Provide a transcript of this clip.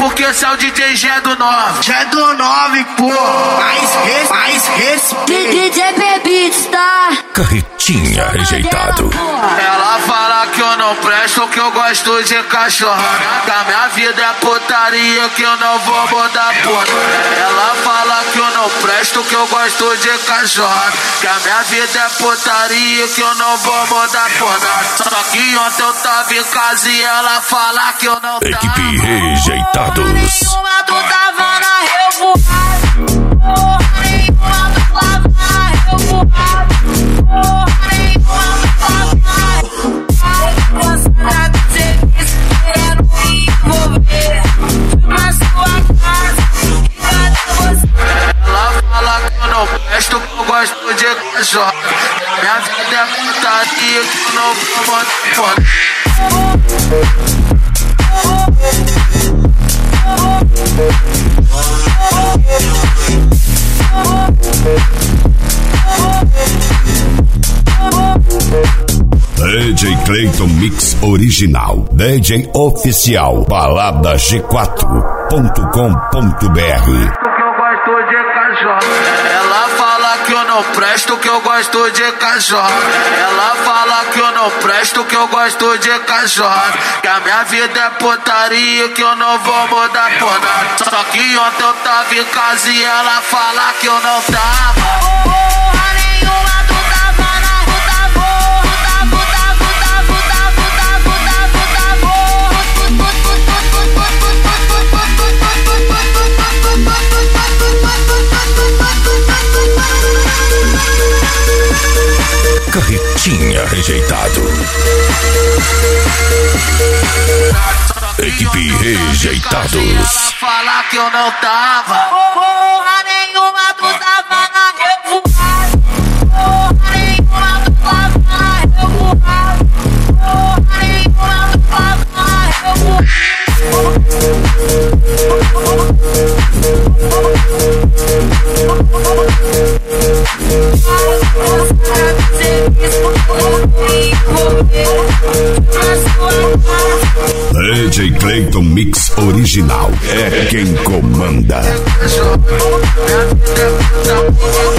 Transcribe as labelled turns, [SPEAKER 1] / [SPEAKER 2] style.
[SPEAKER 1] porque esse é o DJ G do 9.
[SPEAKER 2] Já é do 9, pô. Mais respeito.
[SPEAKER 3] DJ Bebitos, tá?
[SPEAKER 4] Carretinha rejeitado.
[SPEAKER 1] Ela fala que eu não presto, que eu gosto de cachorrada. Que a minha vida é putaria, que eu não vou mudar porra. Ela fala que eu não presto, que eu gosto de cachorrada. Que a minha vida é putaria, que eu não vou mudar porra. Só que ontem eu tava em casa e ela fala que eu não tava.
[SPEAKER 4] Equipe Rejeitados.
[SPEAKER 3] Nenhuma tu tava na revoada. Porra nenhuma tu tava na revoada. Porra nenhuma tu tava na revoada. Cansada de serviço, querendo me envolver. Fui pra sua casa, e cadê você?
[SPEAKER 1] Ela fala que eu não presto, que eu gosto de cachorro. Minha vida é putaria, que eu não vou botar fora.
[SPEAKER 4] DJ Clayton Mix Original. DJ Oficial. Balada G4.com.br.
[SPEAKER 1] Ela fala que eu não presto, que eu gosto de cachorro. Ela fala que eu não presto, que eu gosto de cachorro. Que a minha vida é putaria, que eu não vou mudar por nada. Só que ontem eu tava em casa e ela fala que eu não tava.
[SPEAKER 3] Porra nenhuma tu tava na
[SPEAKER 4] Carretinha rejeitado. Equipe Rejeitados.
[SPEAKER 1] Ela fala que eu não tava.
[SPEAKER 3] porra nenhuma tu tava na revoada. Porra nenhuma tu tava na revoada. Porra nenhuma tu tava na revoada.
[SPEAKER 4] DJ Clayton Mix Original. É quem comanda.
[SPEAKER 1] Minha vida é